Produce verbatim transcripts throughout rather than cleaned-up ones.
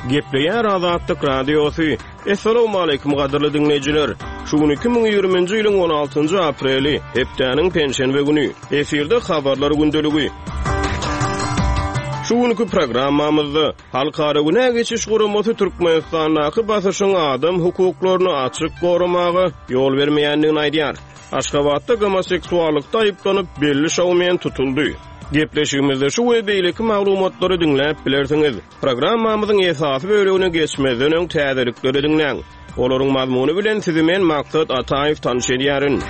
Gepleýär Azatlyk Radiosu. Assalamu alaykum gaderli dinleyijiler. Şugun iki bin ýygrymynjy ýylyň on altynjy apreli, hepdeniň penşenbe güni. Eferde habarlar gündeligi. Şugunky programmamyzda halkara güne geçiş guramasy Türkmenistanyň basyşyň adam hukuklaryny açyk gorumagy ýol bermeýändigini aýdýar. Aşgabatda homoseksuallykda aýyplanyp belli şowmen tutuldy. Gepleşigimizde şu we beýleki maglumatlary dinläp bilersiňiz. Programmamyzyň esasy bölügine geçmezden öň täzelikleri dinläň. Olaryň mazmuny bilen sizi men Maksat Ataýew tanış edýärin.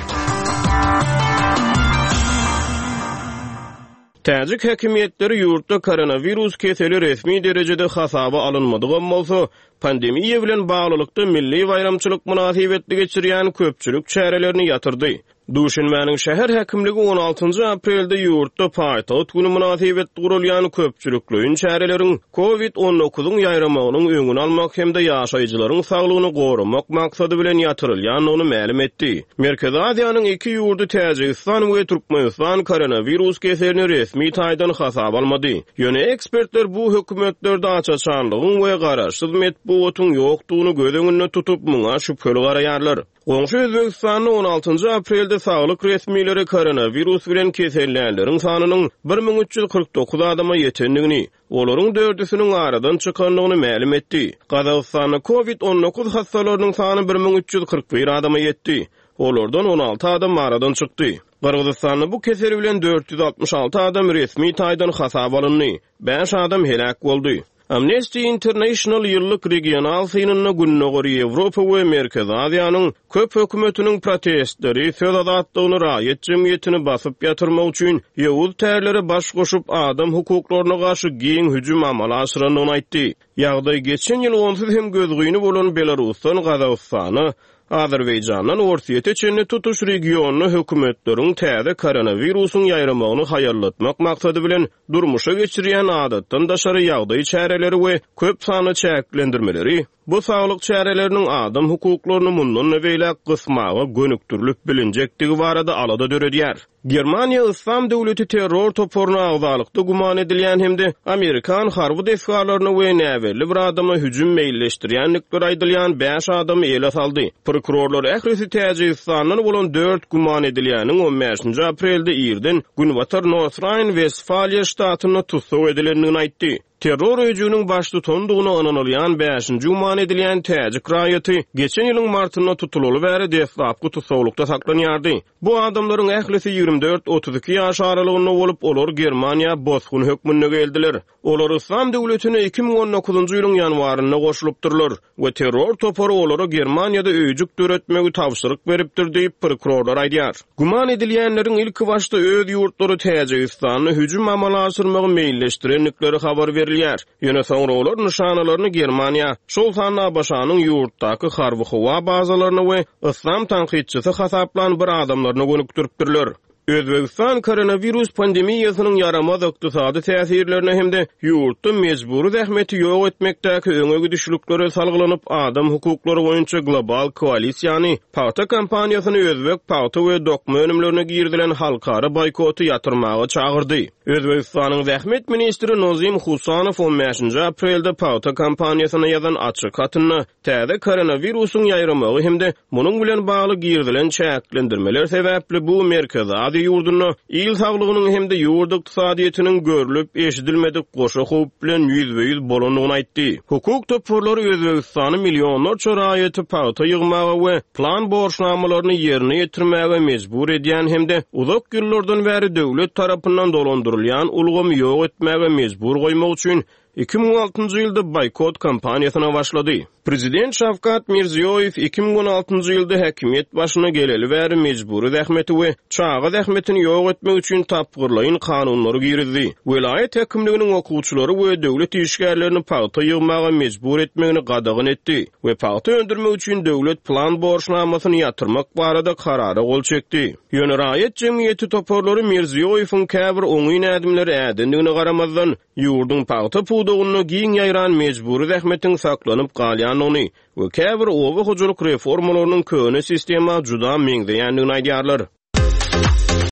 Täjik häkimetleri ýurtda koronavirus keseli resmi derejede hasaba alınmadygan bolsa, pandemiýa bilen baglylykda milli bayramçylyk münasibetli geçirýän köpçülük çärelerini ýatyrdy. Duşinmäniň şäher häkimligi on altynjy aprelde ýurtda paýtagat güni münasibetli gurulýan köpçülüklüğin çäreleriň covid on dokuzyň ýaýramagynyň öňüni almak hemde ýaşaýjylaryň saglygyny gorumak maksady bilen ýatyrylýan ony ma'lum etdi. Merkezi Aziýanyň iki ýurdu Täjikistan we Türkmenistan koronavirus keselini resmi taýdan hasap almady. Ýöne ekspertler bu hökümetlerde açaçanlygyň we garaşsyz metbuatyň ýokdugyny göz öňünde tutup muňa şüpheli garaýarlar. Goňşy Özbegistanyň on altynjy aprelde saglyk resmileri koronavirus bilen kesellänleriň sanynyň bir min üç ýüz kırk dokuz adama ýetendigini, olaryň dördüsiniň aradan çykanlygyny ma'lum etdi. Gazagystanda covid on dokuz hastalarynyň sany bir min üç ýüz kırk bir adama ýetdi. Olardan on alty adam aradan çykdy. Kırgızstanda bu kesel bilen dört yüz altmış alty adam resmi taýdan hasap alındy. beş adam helak boldy. Amnesty International ýyllyk regional synyny günnägori Ýewropa we Merkezi Aziýanyň köp hökümetiniň protestleri söz azatlygyny raýat jemgyýetini basyp ýatyrmak üçin ýewuz tärleri baş goşup adam hukuklaryna garşy giň hüjüm amala aşyranyny aýtdy. Ýagdaý geçen ýyl onsuz hem gözgüýni bolan Belarusdan Gazagystany, Azerbaýjandan Orsiýete çenli tutuş regionuny hökümetleriň täze koronavirusyň ýaýramagyny haýarlatmak maksady bilen durmuşa geçirýän adatdan daşary ýagdaý çäreleri we köp sany çäklendirmeleri bu saglyk çäreleriniň adam hukuklaryny mundan nebäle gysmagy gönükdirilip bilinjektigi barada alada döredýär. Germaniýa İslam döwleti terror toporuny agzalykda guman edilýän hemde Amerikan harby desgarlaryny we näwerli bir adama hüjüm meýilleşdirýänlikleri aýdylýan beş adamy ele saldy. Prokurorlar ährisi Täjikistanyň bolan dört guman edilýäniň on beşinji aprelde ýerden Günwatar North Rhine-Westfalia ştatyna tutsak edilendigini aýtdy. Terror öjüniň baş tutandygyny ananylýan beşinji guman edilýän Täjik raýaty geçen ýylyň martynda tutululy bäri deslapky tutsaklykda saklanýardy. Bu adamlaryň ählisi ýygrimi dört otuz iki ýaş aralygynda bolup, olar Germaniýa bozgun hökmüne geldiler. Olar İslam döwletine iki bin on dokuzunjy ýylyň ýanwarynda goşulypdyrlar we terror toporu olary Germaniýada öýjük döretmegi tapşyryk beripdir diýip prokurorlar aýdýar. Guman edilýänleriň ilki başda öz ýurtlary Täjikistanyny hüjüm amala aşyrmagy meýilleşdirenlikleri habar berilýär. Ýöne soňra olar nişanalaryny Germaniýa, şol sanly başanyň ýurtdaky harby howa bazalaryny we İslam tanqidçisi hasaplan bir adamlaryny gönükdiripdirler. Özbegistan koronavirus pandemiýasynyň yaramaz ykdysady täsirlerine hemde ýurtda mejburi zähmeti ýok etmekdäki öňe gidişlikleri salgylanyp adam hukuklary boýunça global koalisiýany paýta kampaniýasyny özbek paýta we dokma önümlerine girdilen halkara boykoty ýatyrmagy çagyrdy. Özbegistanyň zähmet ministri Nozim Husanow on beşinji aprelde paýta kampaniýasyna ýazan açyk hatyny täze koronavirusyň ýaýramagy hemde munyň bilen bagly girdilen çäklendirmeler sebäpli bu merkezi ýurduny il saglygynyň hemde ýurt ykdysadyetiniň görülip eşidilmedik goşa howp bilen yüzde yüz bolanyny aýtdy. Hukuk toporlary Özbegistany millionlarça raýaty paýta ýygmagy we plan borçnamalaryny ýerine ýetirmäge mejbur edýän hemde uzak ýyllardan bäri döwlet tarapyndan dolandyrylýan ulgamy ýok etmäge mejbur goýmak üçin iki bin on altynjy ýylda boykot kampaniýasyna başlady. Prezident Şavkat Mirziýoýew iki bin on altynjy ýylda häkimet başyna geleli bäri mejburi zähmeti we çağa zähmetini ýok etmek üçin tapgyrlaýyn kanunlary girizdi. Vilayet häkimliginiň okuwçylary we döwlet işgärlerini paýta ýygmaga mejbur etmegini gadagyn etdi we paýta öndürmek üçin döwlet plan borçnamasyny ýatyrmak barada karara gol çekdi. Ýöne raýat jemgyýeti toporlary Mirziýoýewiň käbir oňy nädimleri ädendigine garamazdan ýurdun paýta pudugyny giň ýaýran mejburi zähmetin saklanyp galýan ony we käbir owa hojalyk reformalarynyň köne sistema juda meňzeýändigini aýdýarlar.